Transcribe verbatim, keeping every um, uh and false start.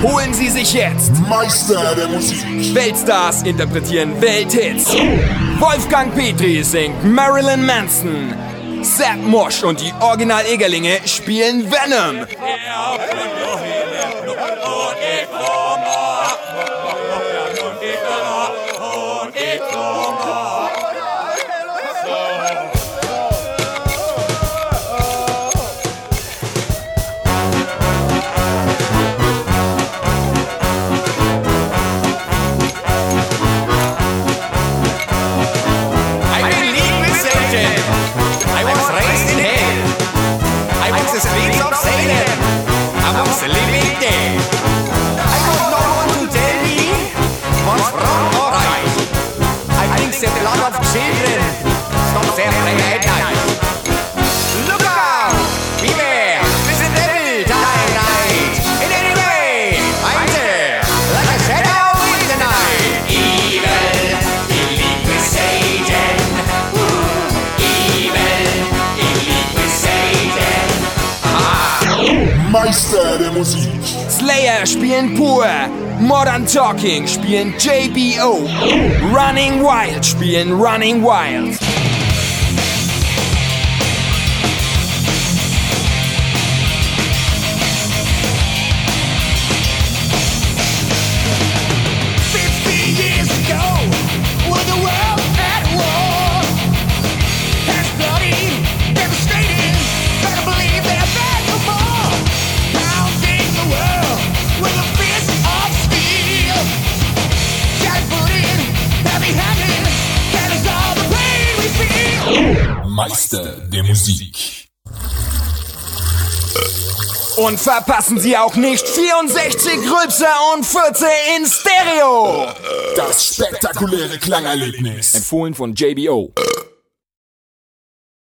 Holen Sie sich jetzt Meister der Musik. Weltstars interpretieren Welthits. Wolfgang Petri singt Marilyn Manson. Sepp Mosch und die Original-Egerlinge spielen Venom. Meister der Musik. Slayer spielen Pur. Modern Talking spielen J B O. Running Wild spielen Running Wild. Meister der Musik. Und verpassen Sie auch nicht vierundsechzig Rülpser und Fürze in Stereo. Das spektakuläre Klangerlebnis. Empfohlen von J B O.